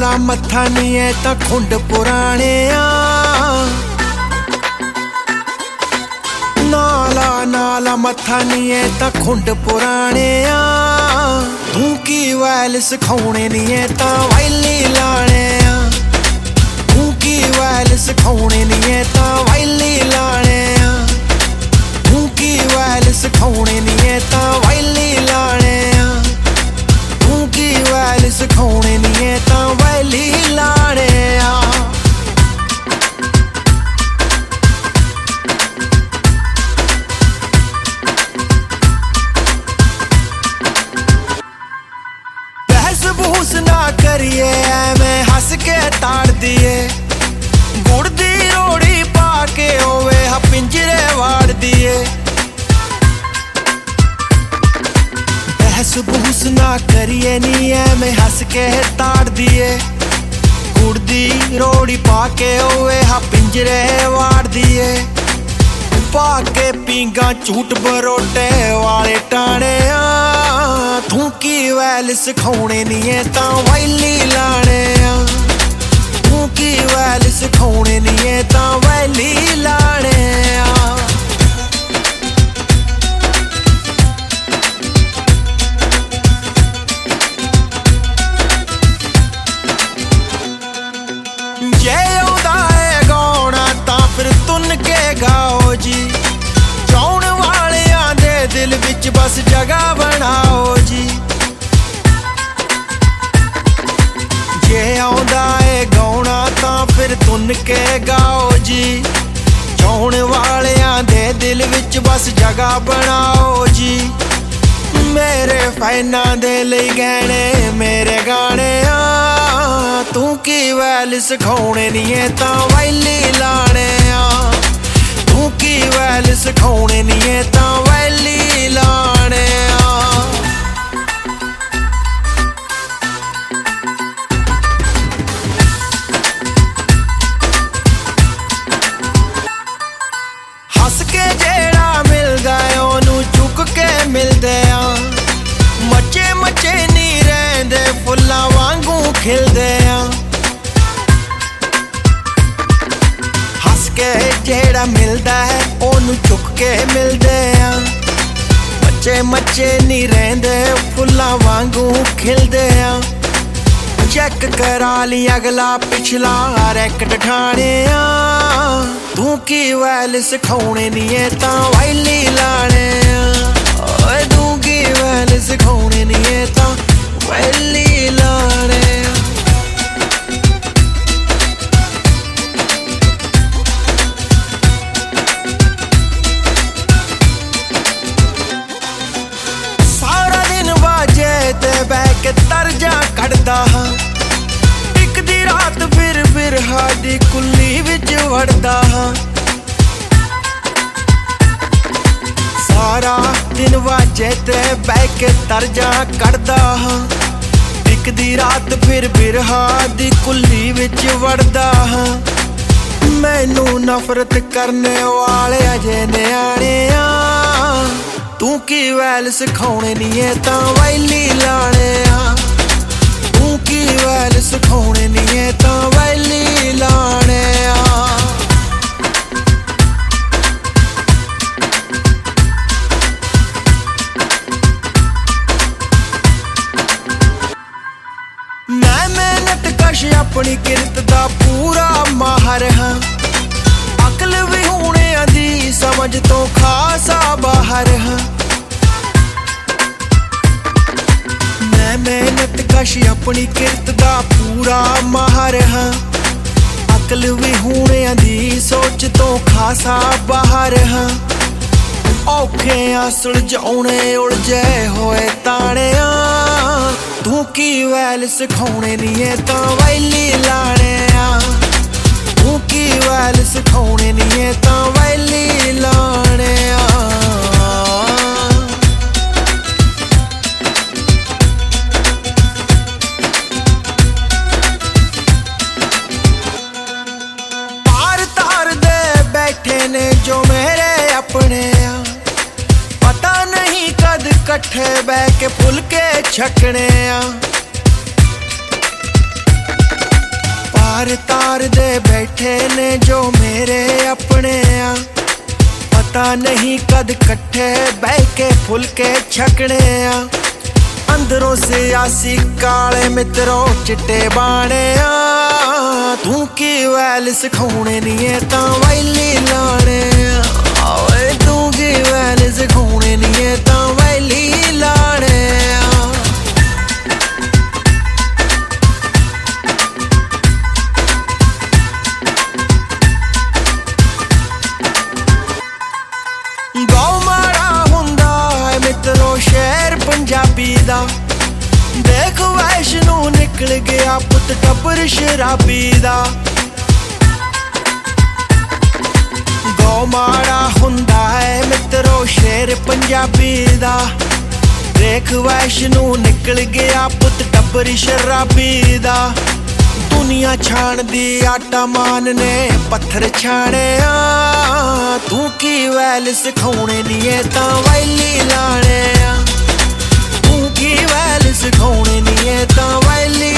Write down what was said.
नाला मत्था नहीं है तां खुंड पुराने नाला नाला मत्था नहीं है तां खुंड पुराने तू की वैल सिखाने नहीं है तां वैली लाने तू की वैल सिखाने नहीं है तां वैली लाने तू की वैल सिखाने नहीं है तां वैली लाने तू की वैल सिखाने नहीं है तां वैली लाने बहस ना करिए मैं हस के ताड़ दिए गुड़ दी रोड़ी पाके होवे हा पिंजरे वाड़ दिए बहस बहस ना करिए नी है मैं हस के ताड़ दिए गुड़ दी रोड़ी पाके होवे हा पिंजरे वाड़ दिए पाके पींगा झूठ बरोटे वाले टाणे तू की वैल सिखाने नहीं है तां वैली लाने तू की वैल सिखाने नहीं है तां वैली लाने जे औंदा है गाउणा तां फिर तुन के गाओ जी चाउण वालियां दे दिल विच बस जगह बनाओ जी जे आउंदा है गाउणा तां फिर तुन के गाओ जी चाउण वालियां दे दिल विच बस जगह बनाओ जी मेरे फैनां दे लई गहणे मेरे गाने तू की वैल सिखाने नहीं है तां वैली लाने तू की वैल सिखाने नहीं है तां वैली लाने हस के जेड़ा मिलदा ओनू चुक के मिलदे मचे मचे नहीं रहिंदे फुल्लां वांगू खिलदे हस के जेड़ा मिलदा है ओनू चुक के मिलदे मचे मचे नहीं रहिंदे फुल्लां वांगू खिलदे चेक करा ली अगला पिछला रैकट ठाणे तू की वैल सिखाने नहीं है तां वैली लाने तू की वैल सिखाने नहीं है तां वैली लाने सारा दिन बाजे ते बह के तरजा कढ़दा हां इक दी रात फिर बिरहा दी कुल्ली विच वड़दा हां सारा दिन वाजे ते बह के तरजा कढ़दा हां इक दी रात फिर बिरहा दी कुल्ली विच वड़दा हां मैनू नफरत करने वाले अजे न्याणे तू की वैल सिखाने नहीं है तां वैली लाने तू की वैल सिखाने नहीं है तां वैली लाने मैं मेहनत कश अपनी किरत दा पूरा माहर हां अकल भी होने दी समझ तो खासा बाहर हां मैं मेहनत कश अपनी किरत दा पूरा माहर हां अकल भी होने दी सोच तो खासा बाहर हां औखे सुलझाउणे उलझे होए ताणे तू की वैल सिखाने नहीं है तां वैली लाने तू की वैल सिखाने नहीं है तां वैली लाने पार तार दे बैठे ने जो मेरे अपने पता नहीं कद कट्ठे बह के फुलके छकने यार तार दे बैठे ने जो मेरे अपने आ, पता नहीं कद कट्ठे बह के फुलके छकने आ। अंदरों से आसी काले मित्रों चिट्टे बाणे आ, तू की वैल सिखाने नहीं है तां वैली लाने आ, तू की वैल सिखाने नहीं है तां वैली लाने आ। शेर पंजाबी दा देख वैष्णो निकल गया पुत टब्बर शराबी दा। गौ माड़ा हुंदा है मित्रो शेर पंजाबी दा, देख वैष्णो निकल गया पुत टब्बर शराबी दा। दुनिया छाण दी आटा मान ने पत्थर छाने आ, तू की वैल सिखाने नहीं है तां वैली लाने आ, तू की वैल सिखाने नहीं है तां वैली